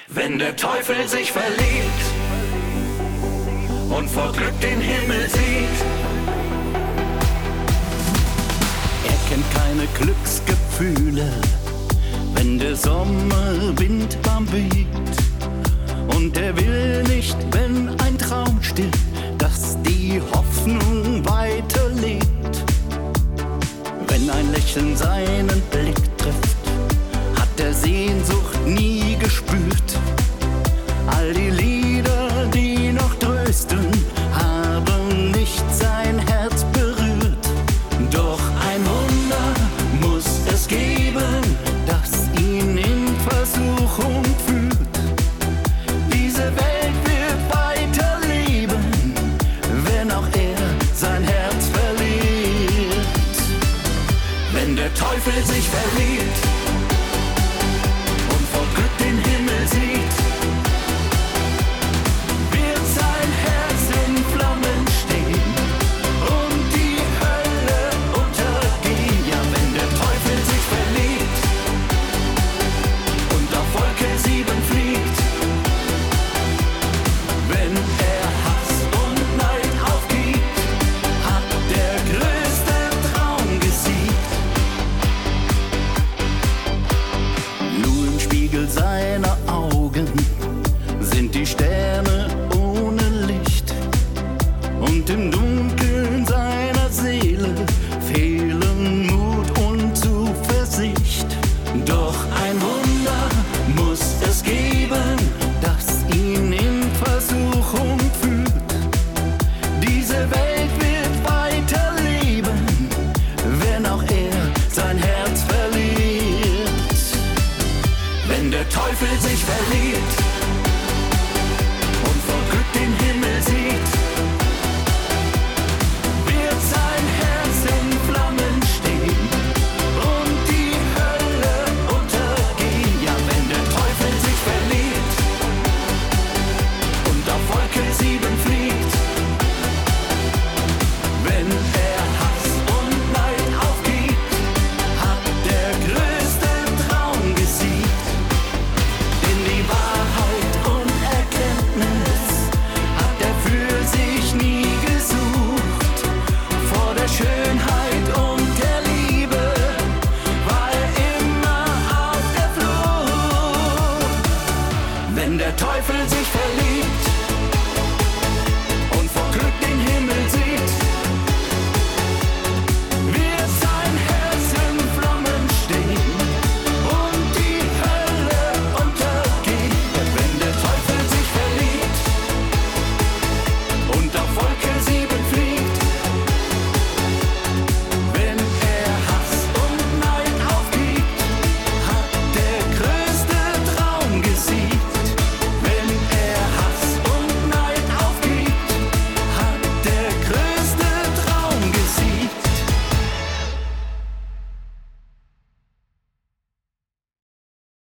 Wenn der Teufel sich verliebt und vor Glück den Himmel sieht. Er kennt keine Glücksgefühle, wenn der Sommerwind warm weht. Und er will nicht, wenn ein Traum stirbt, dass die Hoffnung weiterlebt. Wenn ein Lächeln seinen Blick trifft, hat er Sehnsucht nie gespürt. All die Lieder, die noch trösten, haben nicht sein Herz berührt. Doch ein Wunder muss es geben, das ihn in Versuchung führt. Diese Welt wird weiterleben, wenn auch er sein Herz verliert. Wenn der Teufel sich verliebt und vor Glück den Himmel sieht, wird sein Herz in Flammen stehen und die Hölle untergehen. Ja, wenn der Teufel sich verliebt und auf Wolke 7 fliegt, wenn er Hass und Neid aufgibt, hat der größte Traum gesiegt. Nur im Spiegel seiner Augen sind die Sterne ohne Licht, und im Dunkeln seiner Seele fehlen Mut und Zuversicht. Doch ein Wunder muss es geben, das ihn in Versuchung führt. Diese Welt wird weiterleben, wenn auch er sein Herz verliert. Wenn der Teufel sich verliebt und vor Glück den Himmel sieht, wird sein Herz in Flammen stehen und die Hölle untergehen. Ja, wenn der Teufel sich verliebt und auf Wolke 7 fliegt, wenn er Hass und Neid aufgibt, hat der größte Traum gesiegt. Denn die Wahrheit und Erkenntnis hat er für sich nie gesucht. Vor der Schönheit und der Liebe war er immer auf der Flucht. Wenn der Teufel sich verliebt